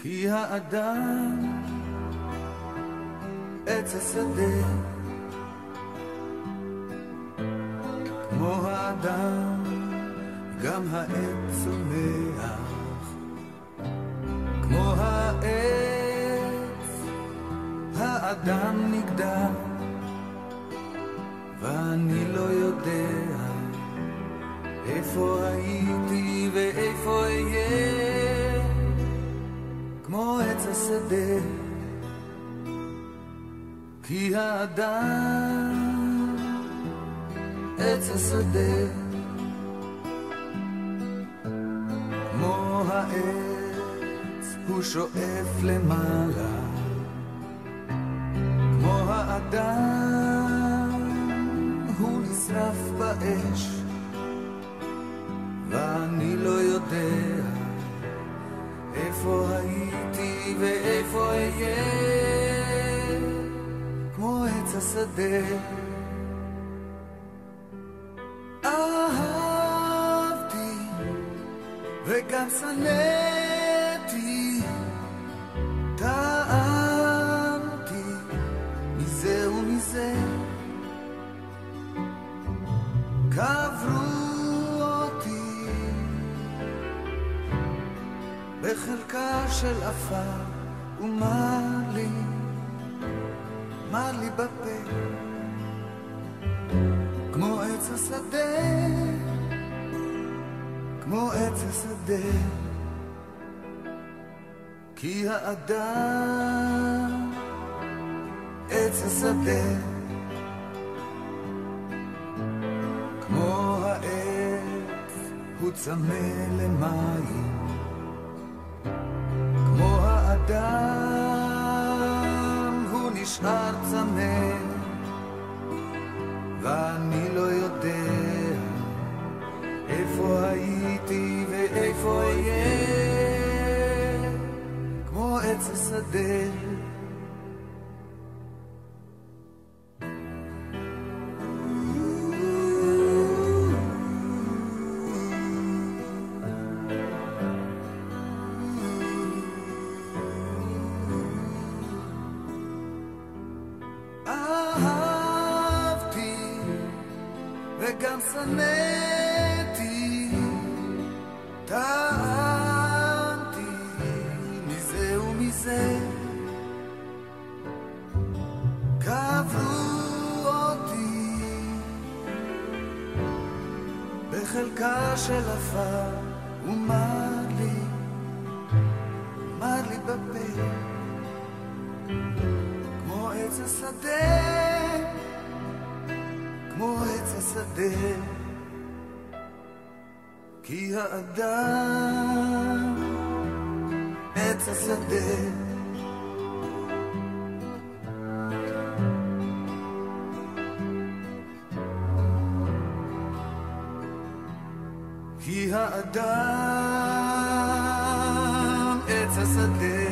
כי האדם עץ השדה, כמו האדם גם העץ צומח, כמו העץ האדם נגדע, ואני לא יודע איפה הייתי ואיפה אהיה, כמו עץ השדה, כי האדם עץ השדה, כמו העץ הוא שואף למעלה, כמו האדם הוא נשרף באש, ואני לא יודע איפה הייתי ואיפה אהיה, כמו עץ השדה. אהבתי וגם שנאתי, טעמתי מזה ומזה, קברו אותי בחלקה של עפר, ומר לי בפה, כמו עץ השדה, כמו עץ השדה, כי האדם עץ השדה, כמו העץ הוא צמא למים, כמו האדם הוא נשאר צמא, ואני לא יודע איפה הייתי ואיפה אהיה, כמו עץ השדה. וגם שנאתי, טעמתי מזה ומזה, קברו אותי בחלקה של עפר, ומר לי בפה, כמו עץ השדה, כמו עץ השדה, כי האדם עץ השדה, כי האדם עץ השדה.